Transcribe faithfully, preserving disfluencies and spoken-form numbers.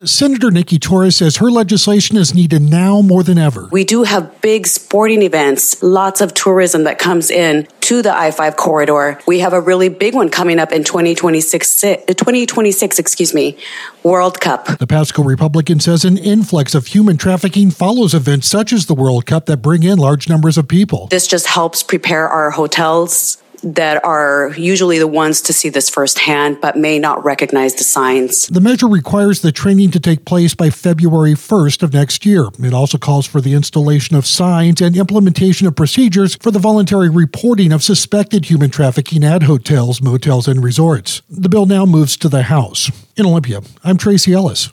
Senator Nikki Torres says her legislation is needed now more than ever. We do have big sporting events, lots of tourism that comes in to the I five corridor. We have a really big one coming up in twenty twenty-six, twenty twenty-six, excuse me, World Cup. The Pasco Republican says an influx of human trafficking follows events such as the World Cup that bring in large numbers of people. This just helps prepare our hotels that are usually the ones to see this firsthand, but may not recognize the signs. The measure requires the training to take place by February first of next year. It also calls for the installation of signs and implementation of procedures for the voluntary reporting of suspected human trafficking at hotels, motels, and resorts. The bill now moves to the House. In Olympia, I'm Tracy Ellis.